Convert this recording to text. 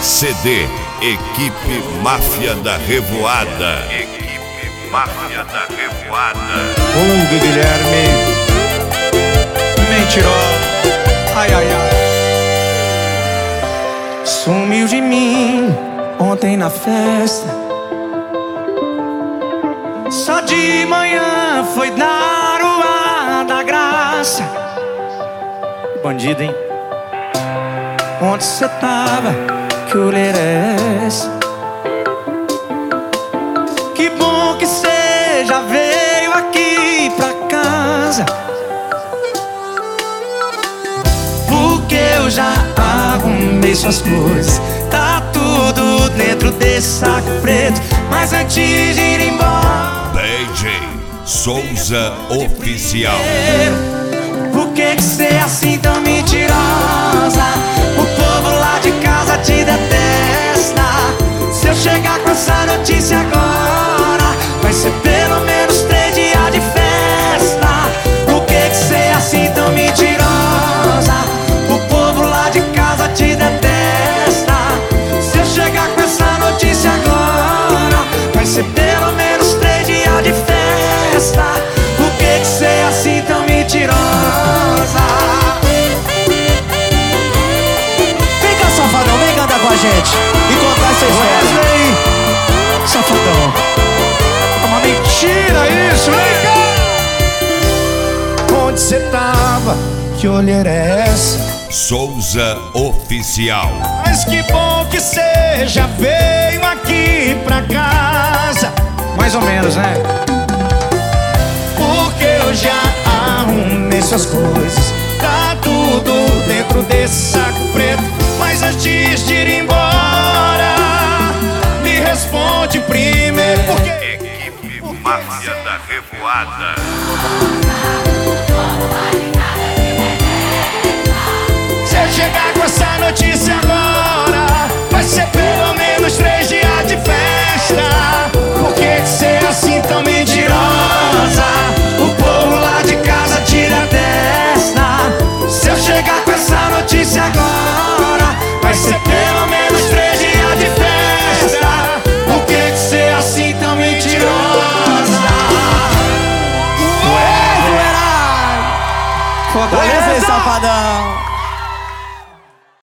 CD Equipe Máfia da Revoada. Equipe Máfia da Revoada. Hugo Guilherme Mentiroso. Ai, ai, ai. Sumiu de mim ontem na festa. Só de manhã foi dar o ar da graça. Bandido, hein? Onde cê tava? Que olheira é essa? Que bom que cê já veio aqui pra casa, porque eu já arrumei suas coisas. Tá tudo dentro desse saco preto. Mas antes de ir embora, DJ Souza Oficial. por que cê é assim tão mentirosa? O povo lá de casa te detesta. Se eu chegar com essa notícia agora, vai ser pelo menos 3 dias de festa. Por que cê é assim tão mentirosa? O povo lá de casa te detesta. Se eu chegar com essa notícia agora, vai ser pelo menos 3 dias de festa. Por que cê é assim tão mentirosa? Vem cá, safadão, vem cantar com a gente e contar essa história. Wesley, safadão. É uma mentira isso, vem cá. Onde cê tava? Que olheira é essa? Souza Oficial. Mas que bom que cê já veio aqui pra casa, Mais ou menos, né? porque eu já arrumei suas coisas. Tá tudo dentro desse saco preto. Mas antes de ir embora, me responde primeiro, porque Equipe Máfia da Revoada.